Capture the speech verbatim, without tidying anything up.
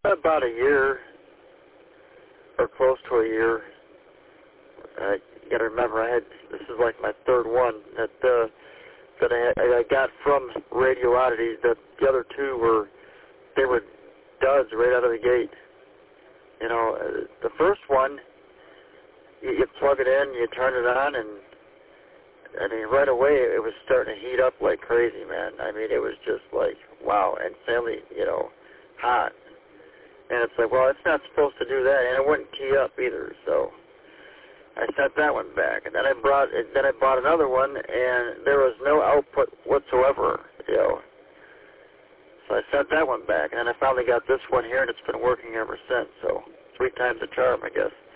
About a year, or close to a year. Uh, you got to remember, I had this is like my third one that uh, that I, I got from Radio Oddities. That the other two were they were duds right out of the gate. You know, uh, the first one, you, you plug it in, you turn it on, and I mean, right away it was starting to heat up like crazy, man. I mean, it was just like wow, insanely, you know, hot. And it's like, well, it's not supposed to do that, and it wouldn't key up either. So I sent that one back, and then I brought, then I bought another one, and there was no output whatsoever, you know. So I sent that one back, and then I finally got this one here, and it's been working ever since. So three times the charm, I guess.